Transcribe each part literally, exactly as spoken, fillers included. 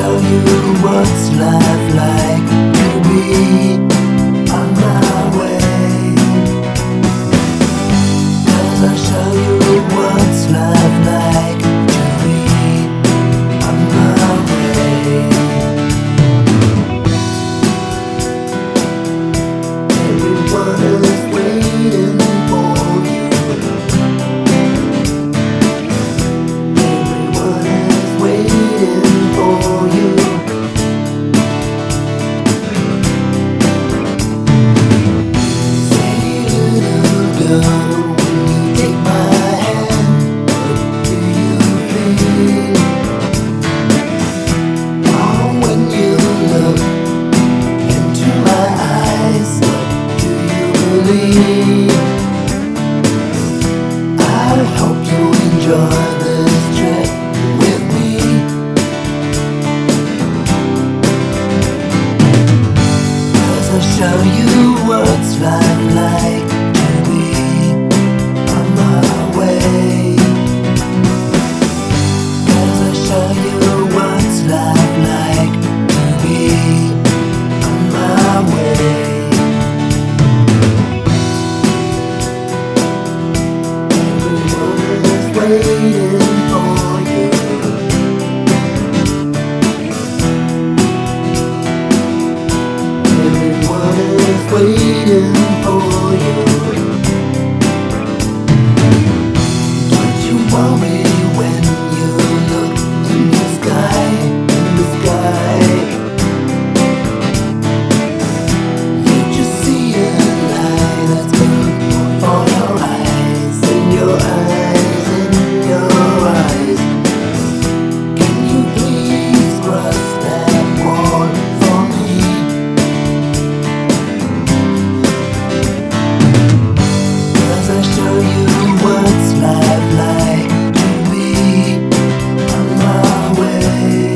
show you what's life like to be on my way. Cause I show you what's life like to be on my way. Everyone is waiting for you. Everyone is waiting for you. Say, little girl, when you take my hand, what do you feel? Oh, when you look into my eyes, what do you believe? I hope you enjoy this trip with me. Cause I'll show you what's life like to be on my way. Cause I'll show you what's life like to be on my way. Everyone is waiting for you. Everyone is waiting for you. Don't you worry when you look in the sky, in the sky. You just see a light that's good for your eyes, in your eyes, in your eyes. Can you please cross that wall for me? Cause I show you what's life like to be on my way.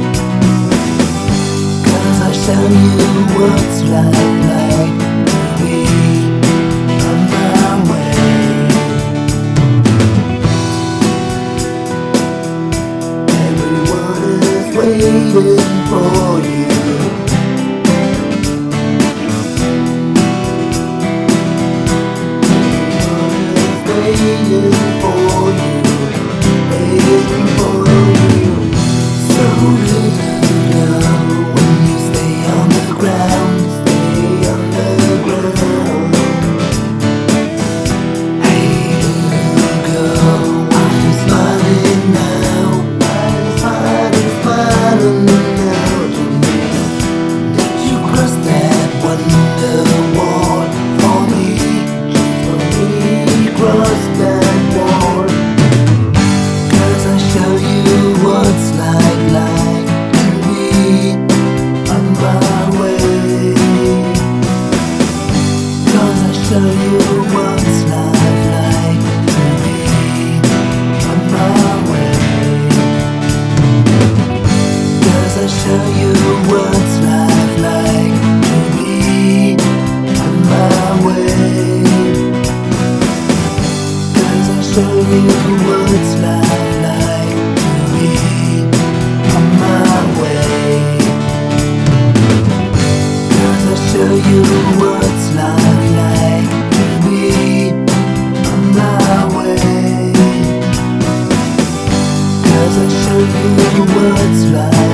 Cause I show you what's life like to be on my way. Everyone is waiting for you. Waiting for you, waiting for you. So little girl, when you stay on the ground, stay on the ground. Hey little girl, are you smiling now? Are you smiling, smiling now to me? Did you cross that wonder wall for me? For me, cross that wall. Cause I show you what's like like to be on my way. Cause I show you what's like like to be on my way. Cause I show you what's like like to be on my way. Cause I show you what's life like to be on my way. Cause I show you what's life like to be on my way. Cause I show you what's life